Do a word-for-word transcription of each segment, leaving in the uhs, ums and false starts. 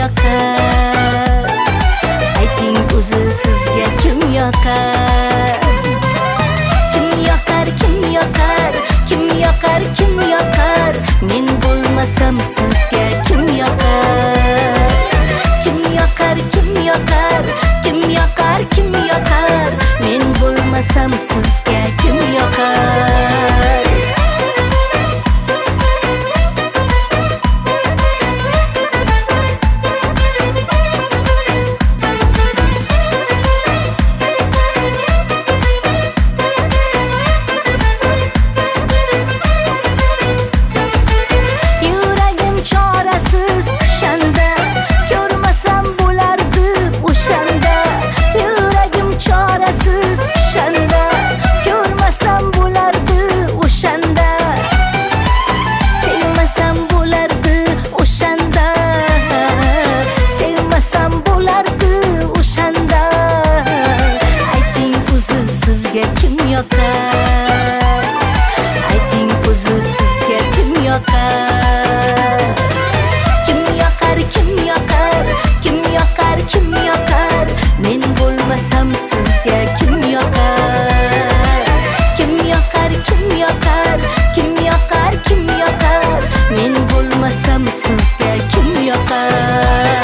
yoqar? Ayting o'zi sizga kim yoqar? Kim yoqar, kim yoqar, kim yoqar, kim yoqar? Men bo'lmasam sizga kim yoqar? Kim yoqar, kim yoqar, kim yoqar, kim yoqar? Men bo'lmasam sizga kim yoqar? Ayting o'zi sizga kim yoqar? Kim yoqar, kim yoqar, kim yoqar, kim yoqar? Men bo'lmasam sizga kim yoqar? Kim yoqar, kim yoqar, kim yoqar, kim yoqar? Men bo'lmasam sizga kim yoqar?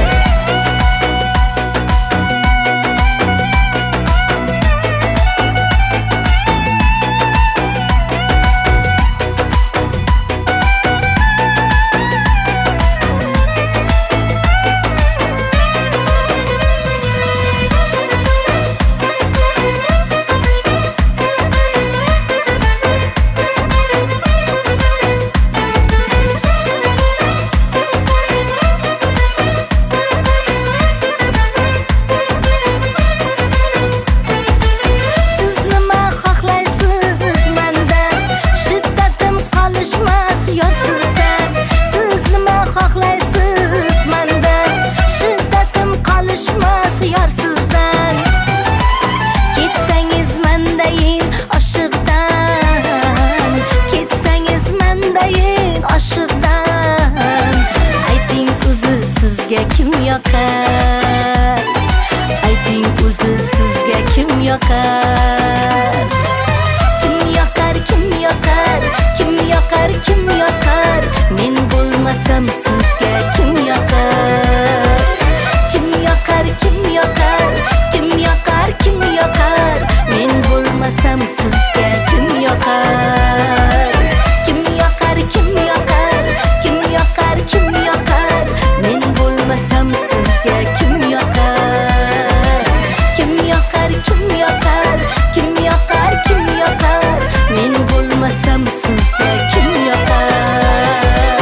Kim yoqar? Ayting o'zi sizga kim yoqar? Kim yoqar, kim yoqar, kim yoqar, kim yoqar? Men bo'lmasam sizga kim yoqar? Kim yoqar, kim yoqar, kim yoqar, kim yoqar? Men bo'lmasam sizga kim yoqar? Kim yoqar, kim yoqar, kim yoqar, kim yoqar? Men bo'lmasam sizga kim yoqar? Kim yoqar, kim yoqar, kim yoqar, kim yoqar? Men bo'lmasam sizga kim yoqar?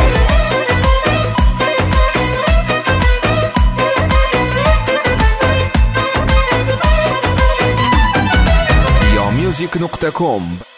ziyo music nuqta com